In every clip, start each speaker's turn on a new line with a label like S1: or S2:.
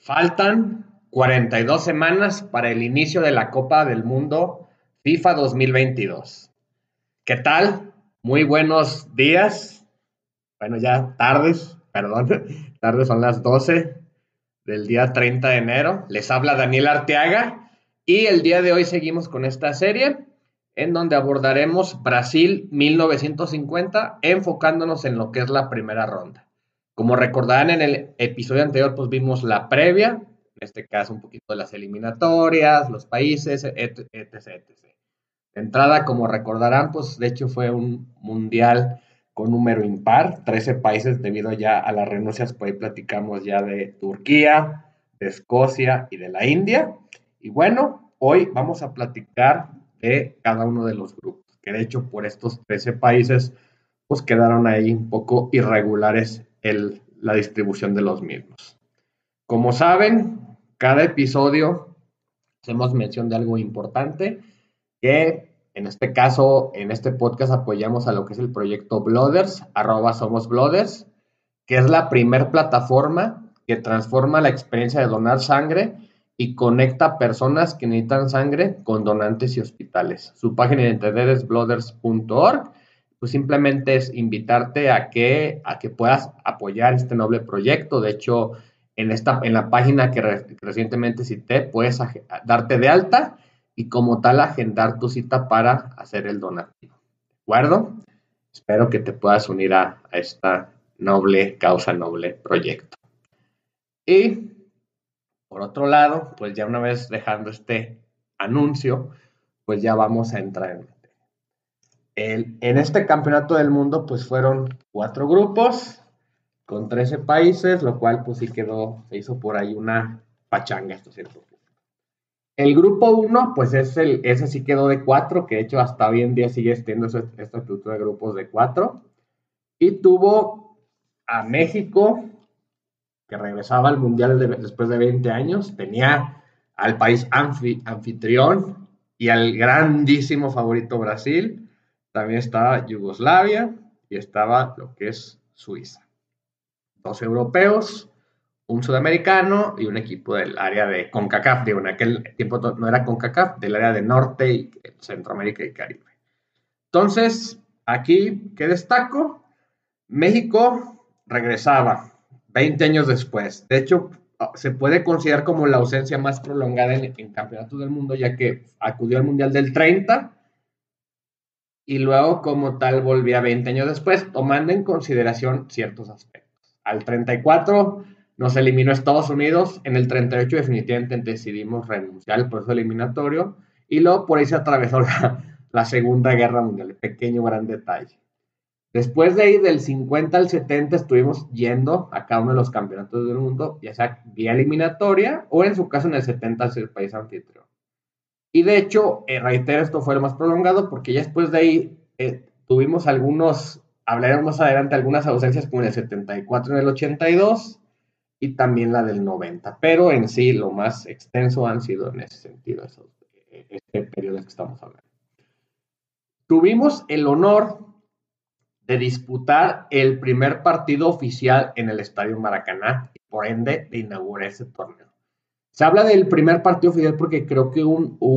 S1: Faltan 42 semanas para el inicio de la Copa del Mundo FIFA 2022. ¿Qué tal? Muy buenos días. Bueno, ya tardes, perdón. Tardes son las 12 del día 30 de enero. Les habla Daniel Arteaga y el día de hoy seguimos con esta serie en donde abordaremos Brasil 1950 enfocándonos en lo que es la primera ronda. Como recordarán en el episodio anterior, pues vimos la previa, en este caso un poquito de las eliminatorias, los países, etc, etc. De entrada, como recordarán, pues de hecho fue un mundial con número impar, 13 países debido ya a las renuncias, pues ahí platicamos ya de Turquía, de Escocia y de la India. Y bueno, hoy vamos a platicar de cada uno de los grupos, que de hecho por estos 13 países, pues quedaron ahí un poco irregulares la distribución de los mismos. Como saben, cada episodio hacemos mención de algo importante, que en este caso, en este podcast apoyamos a lo que es el proyecto Blooders, @somosblooders, que es la primer plataforma que transforma la experiencia de donar sangre y conecta personas que necesitan sangre con donantes y hospitales. Su página de internet es blooders.org. Pues simplemente es invitarte a que puedas apoyar este noble proyecto. De hecho, en la página que recientemente cité, puedes darte de alta y como tal agendar tu cita para hacer el donativo. ¿De acuerdo? Espero que te puedas unir a esta noble causa, noble proyecto. Y por otro lado, pues ya una vez dejando este anuncio, pues ya vamos a entrar en en este campeonato del mundo, pues fueron 4 grupos con 13 países, lo cual pues sí se hizo por ahí una pachanga, esto es cierto. El grupo 1, pues ese sí quedó de 4, que de hecho hasta hoy en día sigue teniendo esta estructura de grupos de 4. Y tuvo a México, que regresaba al Mundial después de 20 años. Tenía al país anfitrión y al grandísimo favorito Brasil. También estaba Yugoslavia y estaba lo que es Suiza. 2 europeos, un sudamericano y un equipo del área de CONCACAF. Digo, en aquel tiempo no era CONCACAF, del área de Norte y Centroamérica y Caribe. Entonces, aquí, ¿qué destaco? México regresaba 20 años después. De hecho, se puede considerar como la ausencia más prolongada en campeonatos del mundo, ya que acudió al Mundial del 30 y luego como tal volvía 20 años después, tomando en consideración ciertos aspectos. Al 34 nos eliminó Estados Unidos, en el 38 definitivamente decidimos renunciar al proceso eliminatorio y luego por ahí se atravesó la Segunda Guerra Mundial, pequeño gran detalle. Después de ahí, del 50 al 70, estuvimos yendo a cada uno de los campeonatos del mundo, ya sea vía eliminatoria o en su caso en el 70 al ser país anfitrión. Y de hecho, reitero, esto fue lo más prolongado porque ya después de ahí tuvimos hablaremos más adelante, algunas ausencias como en el 74, en el 82 y también la del 90. Pero en sí, lo más extenso han sido en ese sentido, este periodo que estamos hablando. Tuvimos el honor de disputar el primer partido oficial en el Estadio Maracaná y por ende de inaugurar ese torneo. Se habla del primer partido oficial porque creo que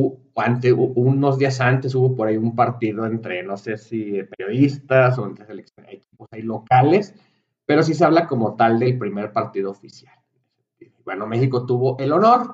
S1: unos días antes hubo por ahí un partido entre, no sé si periodistas o entre equipos ahí locales, pero sí se habla como tal del primer partido oficial. Bueno, México tuvo el honor.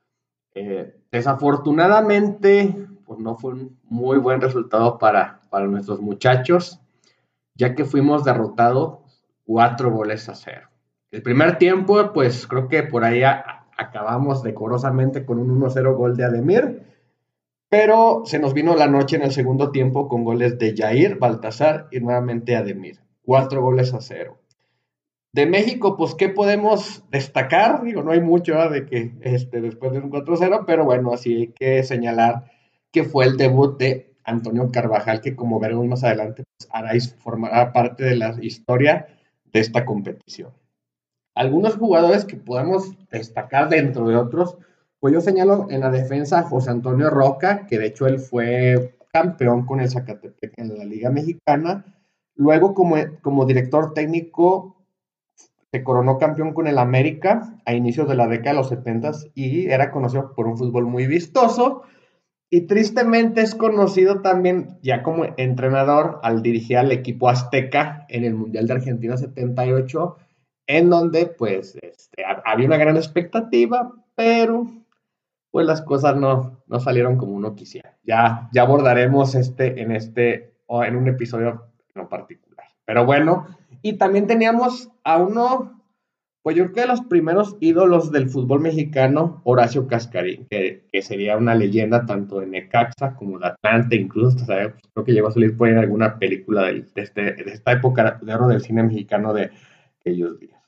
S1: Desafortunadamente, pues no fue un muy buen resultado para nuestros muchachos, ya que fuimos derrotados 4 goles a 0. El primer tiempo, pues creo que por ahí acabamos decorosamente con un 1-0 gol de Ademir, pero se nos vino la noche en el segundo tiempo con goles de Jair, Baltasar y nuevamente Ademir. 4 goles a 0. De México, pues, ¿qué podemos destacar? Digo, no hay mucho de que después de un 4-0, pero bueno, así hay que señalar que fue el debut de Antonio Carvajal, que como veremos más adelante, pues, formará parte de la historia de esta competición. Algunos jugadores que podemos destacar dentro de otros, pues yo señalo en la defensa a José Antonio Roca, que de hecho él fue campeón con el Zacatepec en la Liga Mexicana. Luego, como director técnico, se coronó campeón con el América a inicios de la década de los 70 y era conocido por un fútbol muy vistoso. Y tristemente es conocido también ya como entrenador al dirigir al equipo Azteca en el Mundial de Argentina 78, en donde pues había una gran expectativa, pero pues las cosas no salieron como uno quisiera. Ya abordaremos o en un episodio en particular. Pero bueno, y también teníamos a uno, pues yo creo que de los primeros ídolos del fútbol mexicano, Horacio Cascarín, que sería una leyenda tanto de Necaxa como de Atlante, incluso hasta, creo que llegó a salir por ahí en alguna película de esta época de oro del cine mexicano de aquellos días.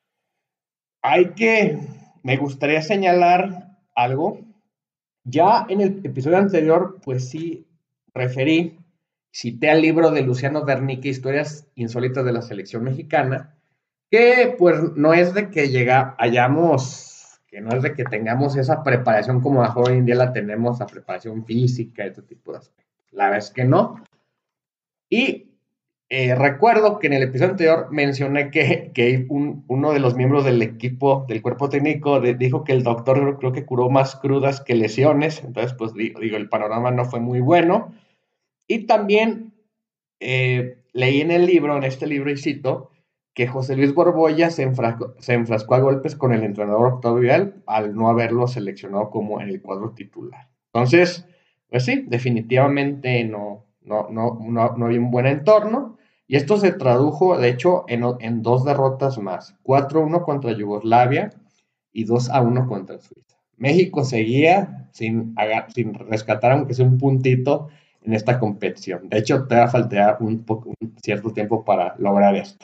S1: Me gustaría señalar algo. Ya en el episodio anterior, pues sí, cité al libro de Luciano Bernique, Historias Insólitas de la Selección Mexicana, que pues no es de que que no es de que tengamos esa preparación como hoy en día la tenemos, la preparación física, este tipo de aspectos. La verdad es que no. Y recuerdo que en el episodio anterior mencioné que uno de los miembros del equipo, del cuerpo técnico, dijo que el doctor creo que curó más crudas que lesiones. Entonces, pues digo, el panorama no fue muy bueno. Y también leí en el libro, en este libro, y cito, que José Luis Borbolla se enfrascó a golpes con el entrenador Octavio Vidal al no haberlo seleccionado como en el cuadro titular. Entonces, pues sí, definitivamente no había un buen entorno. Y esto se tradujo, de hecho, en dos derrotas más. 4-1 contra Yugoslavia y 2-1 contra Suiza. México seguía sin rescatar, aunque sea un puntito, en esta competición. De hecho, te va a faltar un cierto tiempo para lograr esto.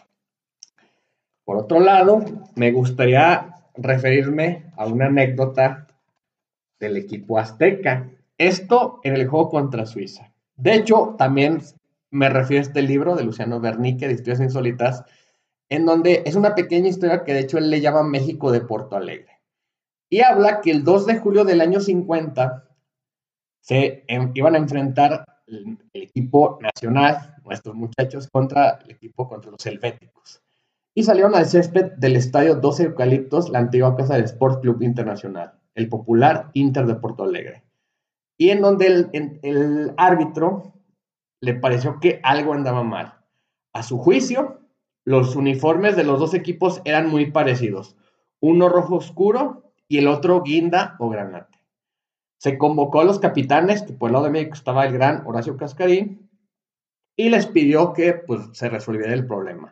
S1: Por otro lado, me gustaría referirme a una anécdota del equipo azteca. Esto en el juego contra Suiza. De hecho, también me refiero a este libro de Luciano Bernique, de Historias Insólitas, en donde es una pequeña historia que de hecho él le llama México de Porto Alegre. Y habla que el 2 de julio del año 50 iban a enfrentar el equipo nacional, nuestros muchachos, contra los helvéticos. Y salieron al césped del estadio 12 Eucaliptos, la antigua casa del Sport Club Internacional, el popular Inter de Porto Alegre. Y en donde el árbitro le pareció que algo andaba mal. A su juicio, los uniformes de los dos equipos eran muy parecidos. Uno rojo oscuro y el otro guinda o granate. Se convocó a los capitanes, que por el lado de México estaba el gran Horacio Cascarín, y les pidió que pues, se resolviera el problema.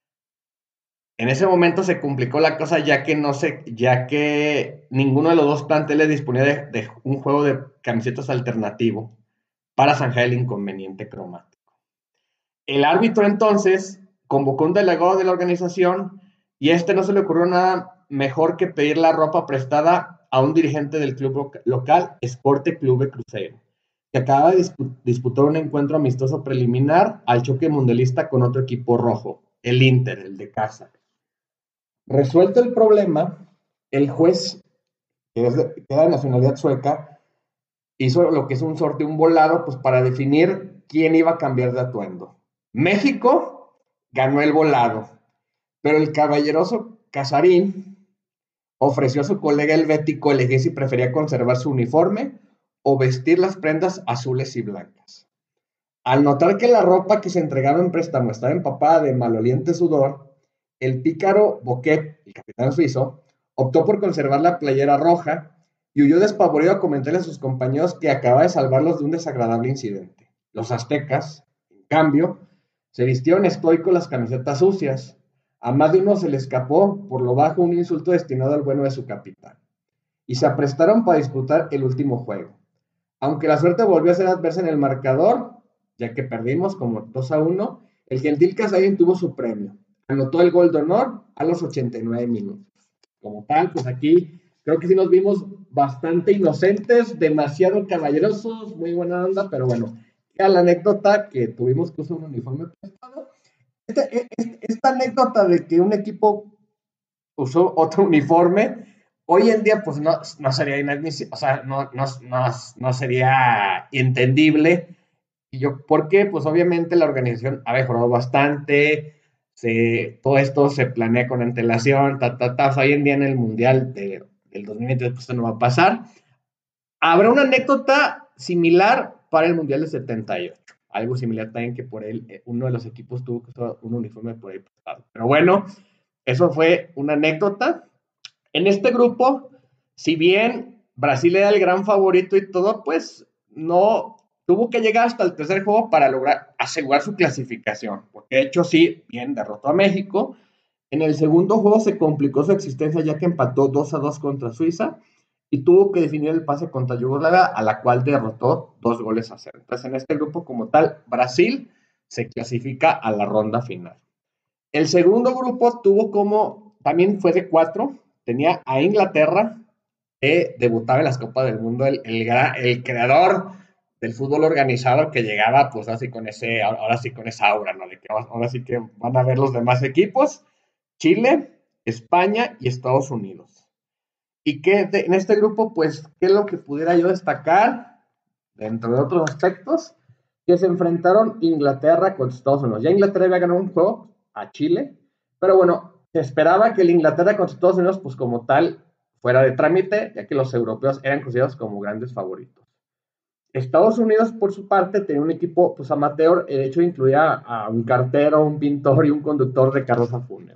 S1: En ese momento se complicó la cosa ya que ninguno de los dos planteles disponía de un juego de camisetas alternativo para zanjar el inconveniente cromático. El árbitro entonces convocó un delegado de la organización y no se le ocurrió nada mejor que pedir la ropa prestada a un dirigente del club local, Esporte Clube Cruzeiro, que acaba de disputar un encuentro amistoso preliminar al choque mundialista con otro equipo rojo, el Inter, el de casa. Resuelto el problema, el juez, que era de nacionalidad sueca, hizo lo que es un volado, pues para definir quién iba a cambiar de atuendo. México ganó el volado, pero el caballeroso Casarín ofreció a su colega helvético elegir si prefería conservar su uniforme o vestir las prendas azules y blancas. Al notar que la ropa que se entregaba en préstamo estaba empapada de maloliente sudor, el pícaro Boquet, el capitán suizo, optó por conservar la playera roja y huyó despavorido a comentarle a sus compañeros que acababa de salvarlos de un desagradable incidente. Los aztecas, en cambio, se vistieron estoicos las camisetas sucias. A más de uno se le escapó por lo bajo un insulto destinado al bueno de su capitán. Y se aprestaron para disputar el último juego. Aunque la suerte volvió a ser adversa en el marcador, ya que perdimos como 2-1, el gentil Casarín tuvo su premio. Anotó el gol de honor a los 89 minutos. Como tal, pues aquí creo que sí nos vimos bastante inocentes, demasiado caballerosos, muy buena onda, pero bueno, ya la anécdota que tuvimos que usar un uniforme prestado. Esta anécdota de que un equipo usó otro uniforme, hoy en día pues no sería inadmisible, o sea, no sería entendible. ¿Por qué? Pues obviamente la organización ha mejorado bastante, todo esto se planea con antelación, o sea, hoy en día en el Mundial del 2020 pues, esto no va a pasar. Habrá una anécdota similar para el Mundial de 78. Algo similar también que por él, uno de los equipos tuvo que usar un uniforme por ahí pasado. Pero bueno, eso fue una anécdota. En este grupo, si bien Brasil era el gran favorito y todo, pues no tuvo que llegar hasta el tercer juego para lograr asegurar su clasificación. Porque de hecho sí, bien derrotó a México. En el segundo juego se complicó su existencia ya que empató 2-2 contra Suiza y tuvo que definir el pase contra Yugoslavia, a la cual derrotó 2-0. Entonces, en este grupo como tal, Brasil se clasifica a la ronda final. El segundo grupo tuvo como, también fue de 4, tenía a Inglaterra, que debutaba en las Copas del Mundo, el creador del fútbol organizado que llegaba, pues así con ahora sí con esa aura, ¿no? De que ahora sí que van a ver los demás equipos, Chile, España y Estados Unidos. Y que en este grupo, pues, ¿qué es lo que pudiera yo destacar? Dentro de otros aspectos, que se enfrentaron Inglaterra contra Estados Unidos. Ya Inglaterra había ganado un juego a Chile, pero bueno, se esperaba que el Inglaterra contra Estados Unidos, pues como tal, fuera de trámite, ya que los europeos eran considerados como grandes favoritos. Estados Unidos, por su parte, tenía un equipo pues amateur, de hecho incluía a un cartero, un pintor y un conductor de carroza fúnebre.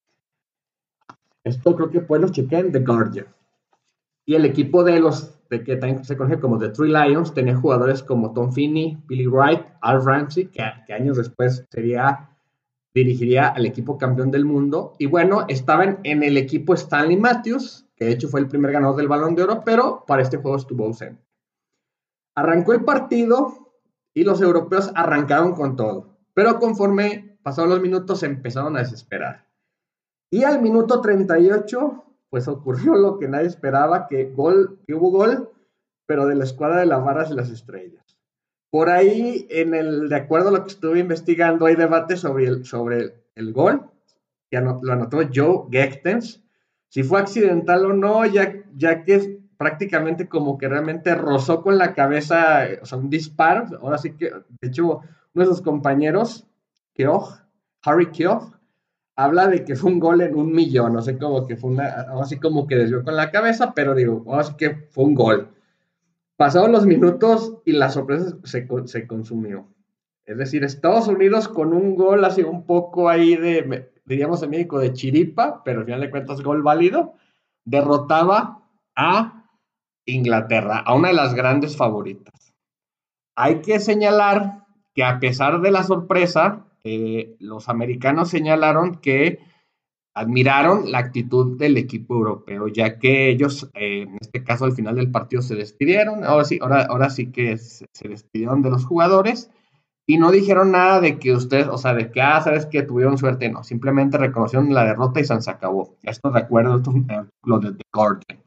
S1: Esto creo que pues lo chequé en The Guardian. Y el equipo de que también se conoce como The Three Lions, tenía jugadores como Tom Finney, Billy Wright, Al Ramsey, que años después dirigiría al equipo campeón del mundo. Y bueno, estaban en el equipo Stanley Matthews, que de hecho fue el primer ganador del Balón de Oro, pero para este juego estuvo ausente. Arrancó el partido y los europeos arrancaron con todo, pero conforme pasaron los minutos se empezaron a desesperar. Y al minuto 38, pues ocurrió lo que nadie esperaba, que hubo gol, pero de la escuadra de las barras y las estrellas. Por ahí, de acuerdo a lo que estuve investigando, hay debate sobre el gol, que lo anotó Joe Gechtens, si fue accidental o no, ya que prácticamente como que realmente rozó con la cabeza, o sea, un disparo. Ahora sí que, de hecho, uno de sus compañeros, Harry Keogh, habla de que fue un gol en 1 millón, no sé, como que fue así como que desvió con la cabeza, pero digo, así que fue un gol. Pasaron los minutos y la sorpresa se consumió. Es decir, Estados Unidos con un gol así un poco ahí diríamos en México, de chiripa, pero al final de cuentas gol válido, derrotaba a Inglaterra, a una de las grandes favoritas. Hay que señalar que a pesar de la sorpresa, los americanos señalaron que admiraron la actitud del equipo europeo, ya que ellos, en este caso, al final del partido se despidieron, ahora sí que se despidieron de los jugadores y no dijeron nada de que ustedes, o sea, de que, sabes que tuvieron suerte, no, simplemente reconocieron la derrota y se acabó. Esto recuerdo lo de The Guardian.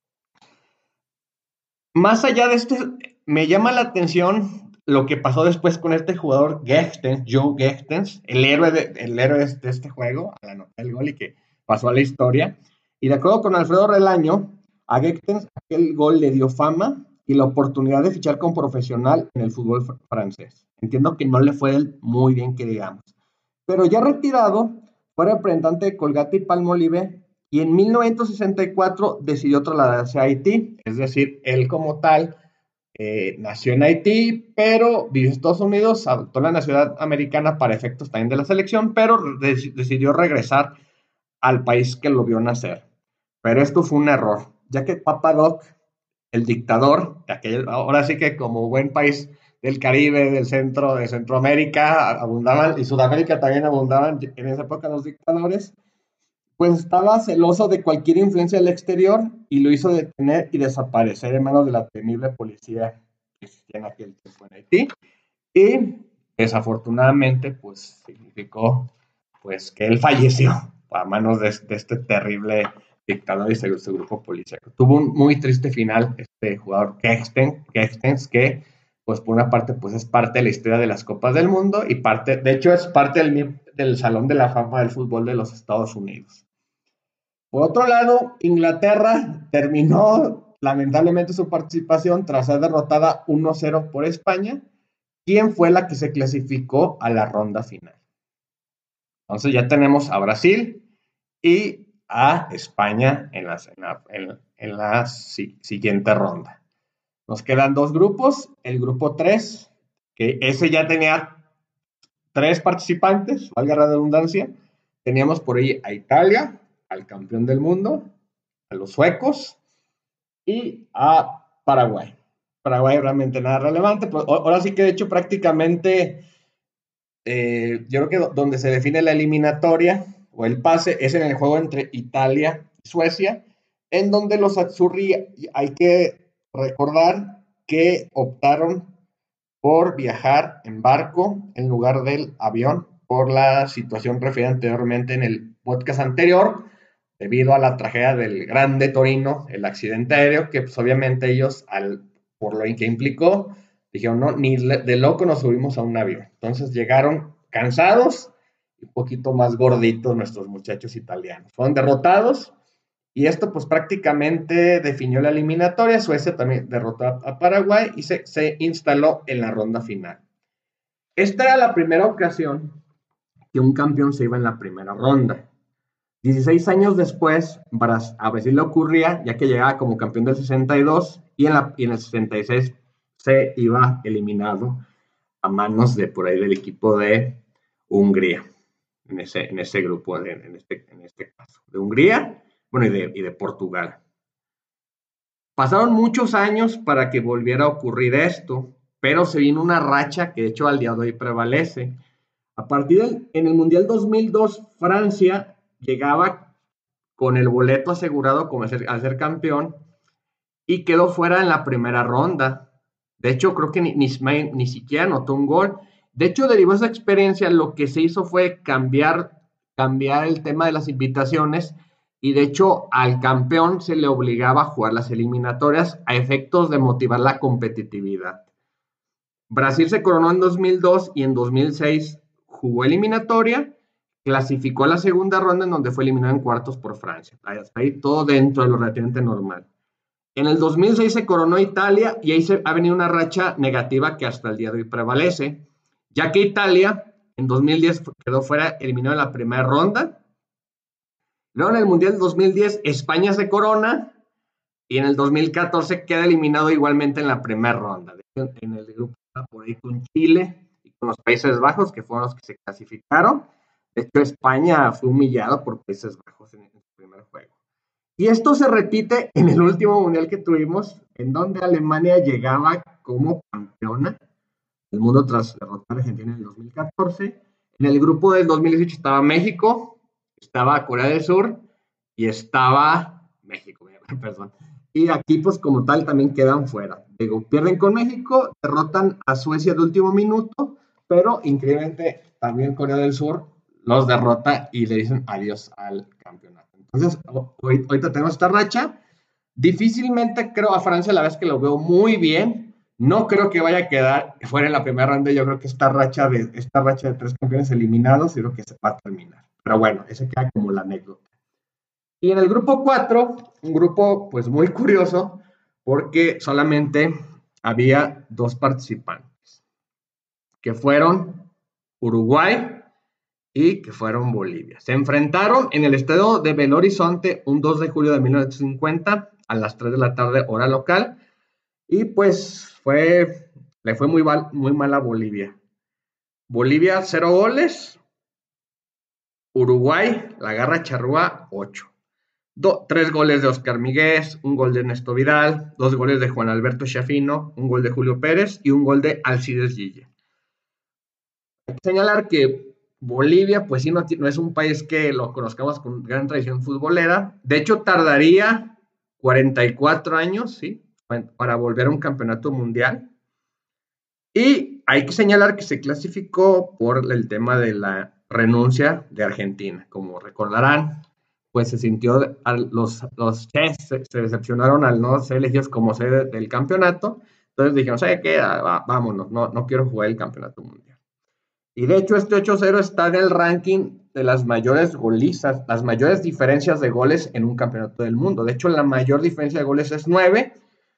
S1: Más allá de esto, me llama la atención lo que pasó después con este jugador Joe Gechtens, el héroe de este juego, al anotar el gol y que pasó a la historia. Y de acuerdo con Alfredo Relaño, a Gechtens aquel gol le dio fama y la oportunidad de fichar como profesional en el fútbol francés. Entiendo que no le fue muy bien, que digamos. Pero ya retirado, fue representante de Colgate y Palmolive y en 1964 decidió trasladarse a Haití. Es decir, él como tal nació en Haití, pero vivió en Estados Unidos, adoptó la nacionalidad americana para efectos también de la selección, pero decidió regresar al país que lo vio nacer. Pero esto fue un error, ya que Papa Doc, el dictador, ahora sí que como buen país del Caribe, del centro, de Centroamérica, abundaban, y Sudamérica también abundaban en esa época los dictadores, pues estaba celoso de cualquier influencia del exterior y lo hizo detener y desaparecer en manos de la temible policía que existía en aquel tiempo en Haití. Y desafortunadamente, pues significó pues que él falleció a manos de este terrible dictador y su grupo policíaco. Tuvo un muy triste final este jugador Gechtens, que pues por una parte pues es parte de la historia de las Copas del Mundo y de hecho es parte del Salón de la Fama del Fútbol de los Estados Unidos. Por otro lado, Inglaterra terminó lamentablemente su participación tras ser derrotada 1-0 por España, quien fue la que se clasificó a la ronda final. Entonces ya tenemos a Brasil y a España en la siguiente ronda. Nos quedan dos grupos. El grupo 3, que ese ya tenía tres participantes, valga la redundancia. Teníamos por ahí a Italia, al campeón del mundo, a los suecos y a Paraguay. Paraguay realmente nada relevante, pero ahora sí que de hecho prácticamente yo creo que donde se define la eliminatoria o el pase es en el juego entre Italia y Suecia, en donde los Azzurri hay que recordar que optaron por viajar en barco en lugar del avión por la situación referida anteriormente en el podcast anterior, debido a la tragedia del Grande Torino, el accidente aéreo, que pues obviamente ellos, por lo que implicó, dijeron, no, ni de loco nos subimos a un avión. Entonces llegaron cansados y un poquito más gorditos nuestros muchachos italianos. Fueron derrotados y esto pues prácticamente definió la eliminatoria. Suecia también derrotó a Paraguay y se instaló en la ronda final. Esta era la primera ocasión que un campeón se iba en la primera ronda. 16 años después, a Brasil le ocurría, ya que llegaba como campeón del 62 y en el 66 se iba eliminado a manos de por ahí del equipo de Hungría, en ese grupo, en este caso, de Hungría, bueno, y de Portugal. Pasaron muchos años para que volviera a ocurrir esto, pero se vino una racha que de hecho al día de hoy prevalece. En el Mundial 2002, Francia llegaba con el boleto asegurado como a ser campeón y quedó fuera en la primera ronda. De hecho, creo que ni siquiera anotó un gol. De hecho, derivó esa experiencia, lo que se hizo fue cambiar el tema de las invitaciones y de hecho al campeón se le obligaba a jugar las eliminatorias a efectos de motivar la competitividad. Brasil se coronó en 2002 y en 2006 jugó eliminatoria, clasificó a la segunda ronda en donde fue eliminado en cuartos por Francia. Hasta ahí todo dentro de lo relativamente normal. En el 2006 se coronó Italia y ahí ha venido una racha negativa que hasta el día de hoy prevalece, ya que Italia en 2010 quedó fuera, eliminado en la primera ronda. Luego en el Mundial 2010 España se corona y en el 2014 queda eliminado igualmente en la primera ronda. En el grupo por ahí con Chile y con los Países Bajos, que fueron los que se clasificaron. De hecho, España fue humillado por Países Bajos en su primer juego. Y esto se repite en el último mundial que tuvimos, en donde Alemania llegaba como campeona del mundo tras derrotar a Argentina en el 2014. En el grupo del 2018 estaba México, estaba Corea del Sur y estaba México, perdón. Y aquí, pues como tal, también quedan fuera. Digo, pierden con México, derrotan a Suecia de último minuto, pero increíblemente también Corea del Sur los derrota y le dicen adiós al campeonato. Entonces, ahorita tenemos esta racha. Difícilmente creo a Francia, la vez que lo veo muy bien. No creo que vaya a quedar fuera en la primera ronda. Yo creo que esta racha de tres campeones eliminados, yo creo que se va a terminar. Pero bueno, ese queda como la anécdota. Y en el grupo 4, un grupo pues muy curioso, porque solamente había dos participantes, que fueron Uruguay y que fueron Bolivia. Se enfrentaron en el estadio de Belo Horizonte un 2 de julio de 1950 a las 3 de la tarde, hora local, y pues le fue muy mal a Bolivia. Bolivia 0 goles, Uruguay, la garra charrúa 8. 3 goles de Oscar Miguez, un gol de Ernesto Vidal, 2 goles de Juan Alberto Chafino, un gol de Julio Pérez y un gol de Alcides Gille. Hay que señalar que Bolivia, pues sí, no es un país que lo conozcamos con gran tradición futbolera. De hecho, tardaría 44 años, ¿sí?, para volver a un campeonato mundial. Y hay que señalar que se clasificó por el tema de la renuncia de Argentina. Como recordarán, pues se sintió, los Chefs se decepcionaron al no ser elegidos como sede del campeonato. Entonces dijeron, ¿sabe qué? Vámonos, no quiero jugar el campeonato mundial. Y de hecho este 8-0 está en el ranking de las mayores golizas, las mayores diferencias de goles en un campeonato del mundo. De hecho, la mayor diferencia de goles es 9.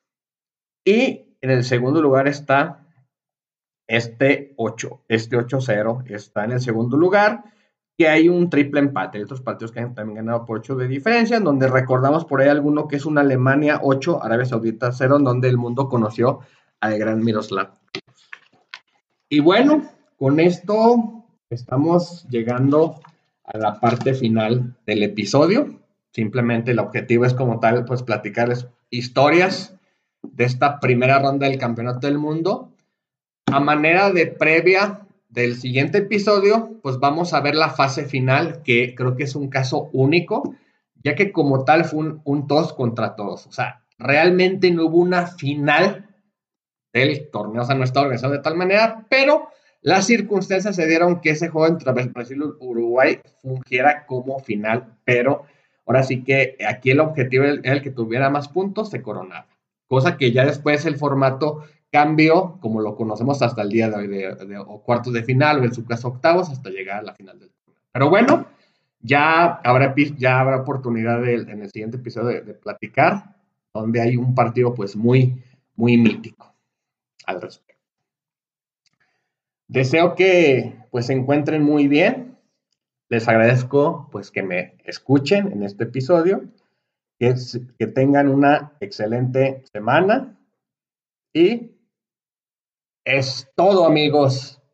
S1: Y en el segundo lugar está este 8-0 está en el segundo lugar. que hay un triple empate. Hay otros partidos que han también ganado por 8 de diferencia, en donde recordamos por ahí alguno que es una Alemania 8, Arabia Saudita 0, en donde el mundo conoció al gran Miroslav. Y bueno, con esto estamos llegando a la parte final del episodio. Simplemente el objetivo es como tal, pues platicarles historias de esta primera ronda del Campeonato del Mundo. A manera de previa del siguiente episodio, pues vamos a ver la fase final, que creo que es un caso único, ya que como tal fue un todos contra todos. O sea, realmente no hubo una final del torneo, o sea, no está organizado de tal manera, pero las circunstancias se dieron que ese juego entre Brasil y Uruguay fungiera como final, pero ahora sí que aquí el objetivo era el que tuviera más puntos se coronaba, cosa que ya después el formato cambió, como lo conocemos hasta el día de hoy, o cuartos de final, o en su caso octavos, hasta llegar a la final del torneo. Pero bueno, ya habrá oportunidad en el siguiente episodio de platicar, donde hay un partido pues muy, muy mítico al respecto. Deseo que pues se encuentren muy bien. Les agradezco pues que me escuchen en este episodio, que tengan una excelente semana y es todo, amigos.